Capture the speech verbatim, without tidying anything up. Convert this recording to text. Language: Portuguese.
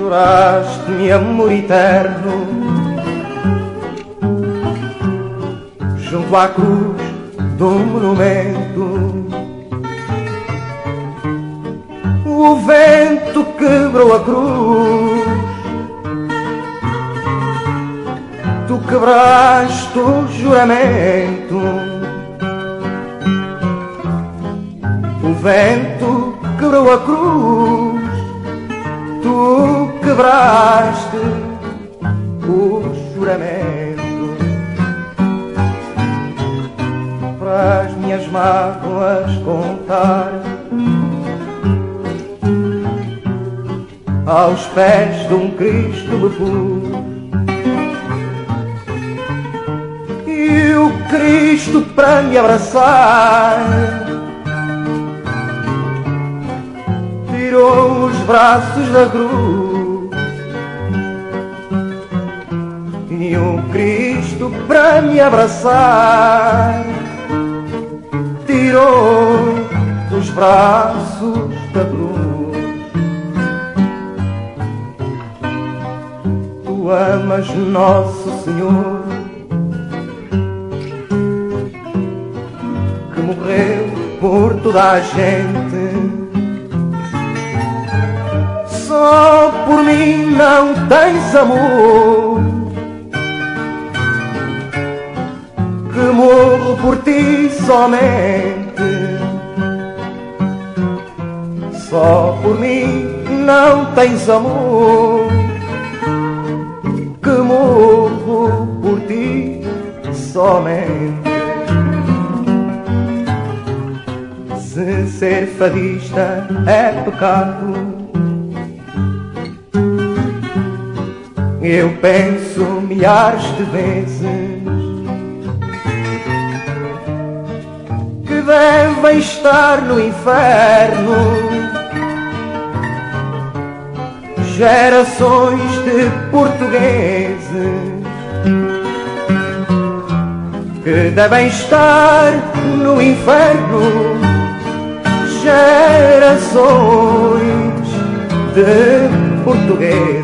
Juraste-me amor eterno junto à cruz do monumento. O vento quebrou a cruz, tu quebraste o juramento. O vento quebrou a cruz, tu quebraste o juramento. Para as minhas mágoas contar, aos pés de um Cristo me pus, e o Cristo para me abraçar tirou os braços da cruz. E o Cristo para me abraçar tirou os braços da cruz. Tu amas Nosso Senhor, que morreu por toda a gente. Só por mim não tens amor, que morro por ti somente. Só por mim não tens amor, que morro por ti somente. Se ser fadista é pecado, eu penso milhares de vezes que devem estar no inferno gerações de portugueses, que devem estar no inferno gerações de portugueses.